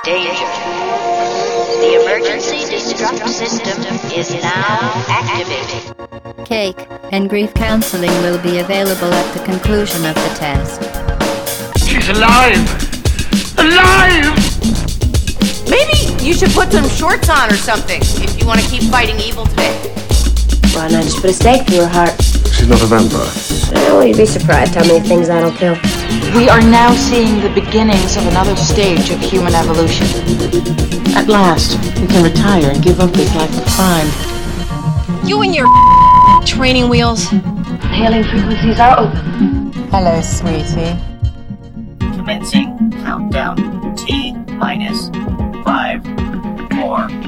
Danger. The emergency destruct system is now activated. Cake and grief counseling will be available at the conclusion of the test. She's alive! Alive! Maybe you should put some shorts on or something if you want to keep fighting evil today. Why not just put a stake through her heart? She's not a vampire. Well, you'd be surprised how many things that'll kill. We are now seeing the beginnings of another stage of human evolution. At last, we can retire and give up this life of crime. You and your training wheels. Hailing frequencies are open. Hello, sweetie. Commencing countdown. T minus 5, 4,